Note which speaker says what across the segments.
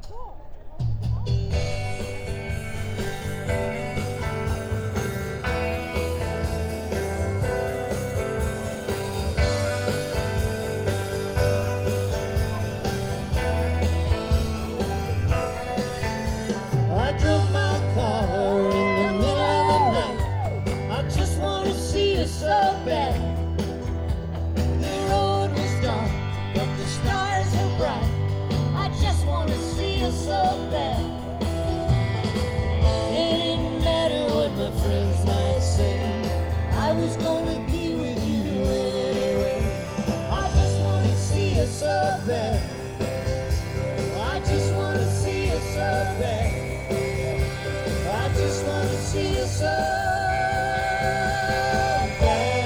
Speaker 1: I drove my car in the middle of the night. I just want to see you so bad. The road was dark, but the stars were bright. I just want to see you so bad. It didn't matter what my friends might say. I was gonna be with you anyway. I just want to see you so bad. I just want to see you so bad. I just want to see you so bad.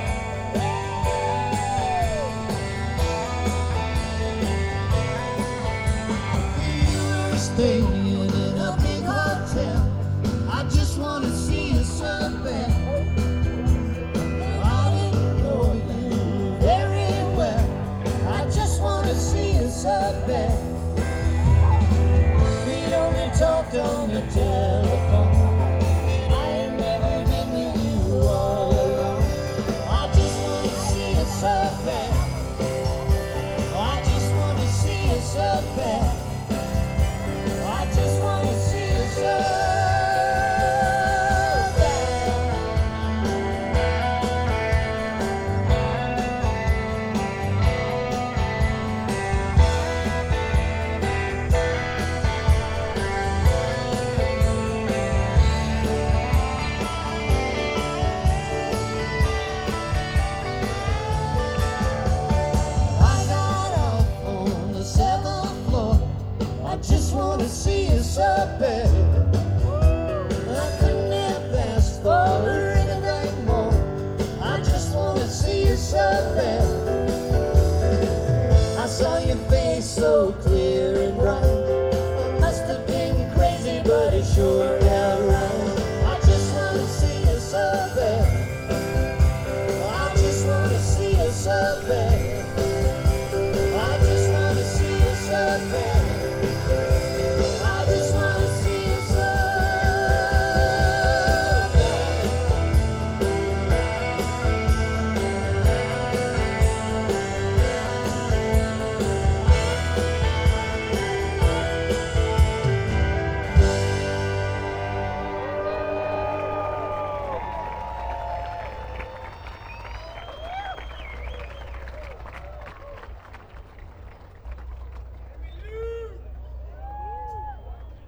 Speaker 1: You were staying in a big hotel. I just want to see you so bad. I didn't know you very well. I just want to see you so bad. We only talked on the telephone. I ain't never been with you all alone. I just want to see you so bad. I just want to see you so bad. I just want to see you so bad. I got off on the 7th floor. I just want to see you so bad. I couldn't have asked for anything more. I just want to see you so bad. I saw your face so clear.